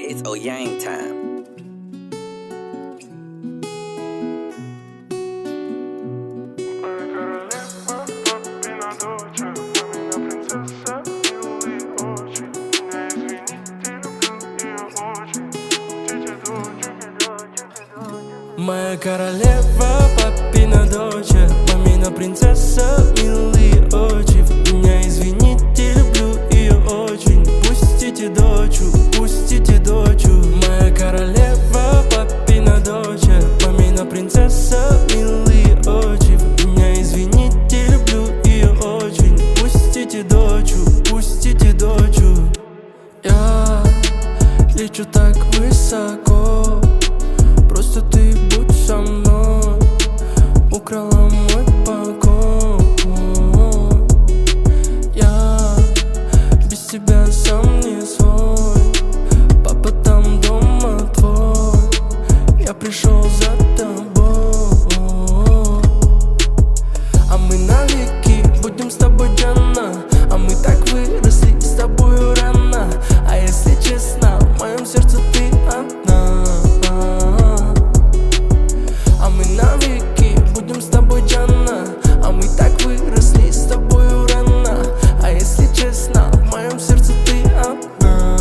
it's Yang time. Моя королева, папина дочь, мамина принцесса, милые очи. Меня извините, люблю ее очень. Пустите дочу, пустите дочу. Моя королева, папина дочь, мамина принцесса, милые очи. Меня извините, люблю ее очень. Пустите дочу, пустите дочу. Я лечу так высоко, просто ты будь со мной. Украла мой покой. Я без тебя сам не свой. Папа там дома твой. Я пришел за тобой. А мы навеки будем с тобой, Джанна. А мы так выросли с тобою рано. А если честно, в моем сердце ты одна. А мы навеки будем с тобой, Джанна. А мы так выросли с тобою рано. А если честно, в моем сердце ты одна.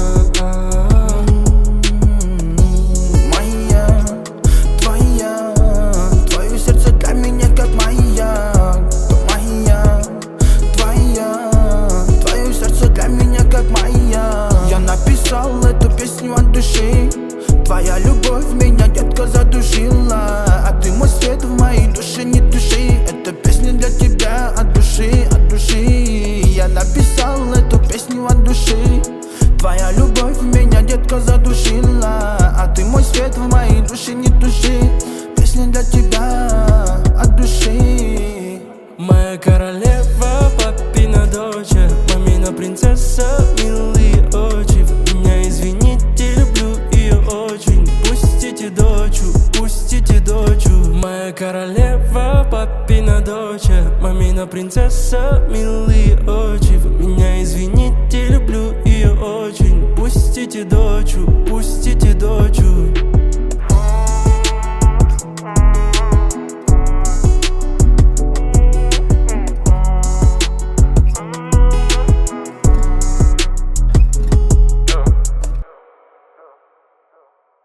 Моя, твоя, твое сердце для меня как маяк. Моя, твоя, твое сердце для меня как маяк. Я написал эту песню от души. Твоя любовь меня, детка, задушила. А ты мой свет в моей душе, не туши. Эта песня для тебя от души, от души. Я написал эту песню от души. Твоя любовь меня, детка, задушила. А ты мой свет в моей душе, не туши. Песня для тебя от души. Моя королева, папина дочь, мамина принцесса, милые очи. Меня извините, люблю ее очень. Пустите дочу, пустите дочу. Моя королева, папина дочь, мамина принцесса, милые очи. Меня извините, люблю ее очень. Пустите дочу, пустите дочу.